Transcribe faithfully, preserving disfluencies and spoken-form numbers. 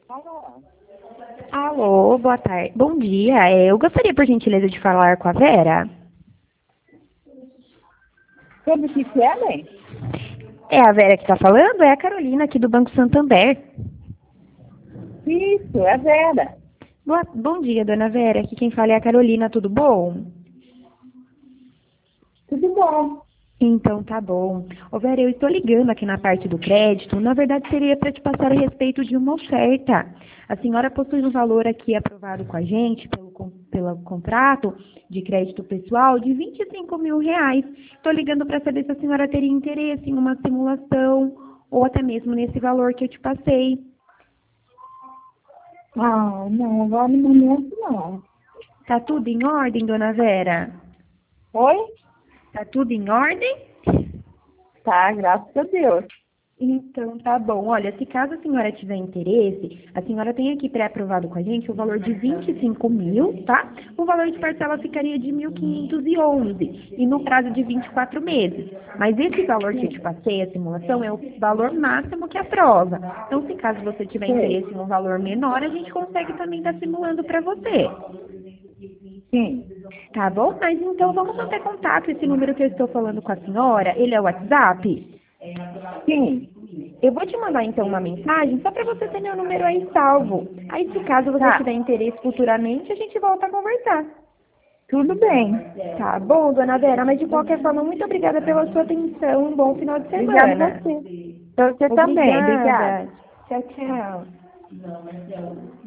Alô? Alô, boa tarde. Bom dia. É, eu gostaria, por gentileza, de falar com a Vera. Sobre o que que é, bem? É a Vera que está falando? É a Carolina aqui do Banco Santander. Isso, é Vera. Boa- bom dia, dona Vera. Aqui quem fala é a Carolina, tudo bom? Tudo bom? Então tá bom. Ô Vera, eu estou ligando aqui na parte do crédito. Na verdade, seria para te passar a respeito de uma oferta. A senhora possui um valor aqui aprovado com a gente pelo, con- pelo contrato de crédito pessoal de vinte e cinco mil reais. Estou ligando para saber se a senhora teria interesse em uma simulação ou até mesmo nesse valor que eu te passei. Ah, não, agora no momento não. Tá tudo em ordem, dona Vera? Oi? Tá tudo em ordem? Tá, graças a Deus. Então, tá bom. Olha, se caso a senhora tiver interesse, a senhora tem aqui pré-aprovado com a gente o valor de vinte e cinco mil, tá? O valor de parcela ficaria de mil quinhentos e onze e no prazo de vinte e quatro meses. Mas esse valor que eu te passei, a simulação, é o valor máximo que aprova. Então, se caso você tiver Sei. interesse em um valor menor, a gente consegue também estar simulando para você. Sim. Tá bom? Mas então vamos manter contato. Esse número que eu estou falando com a senhora, ele é o WhatsApp? Sim. Eu vou te mandar então uma mensagem só para você ter meu número aí salvo. Aí se caso você Tá. tiver interesse futuramente, a gente volta a conversar. Tudo bem. Tá bom, dona Vera, mas de qualquer forma, muito obrigada pela sua atenção. Um bom final de Obrigada a semana. você. Pra você também. Obrigada. Obrigada. Tchau, tchau.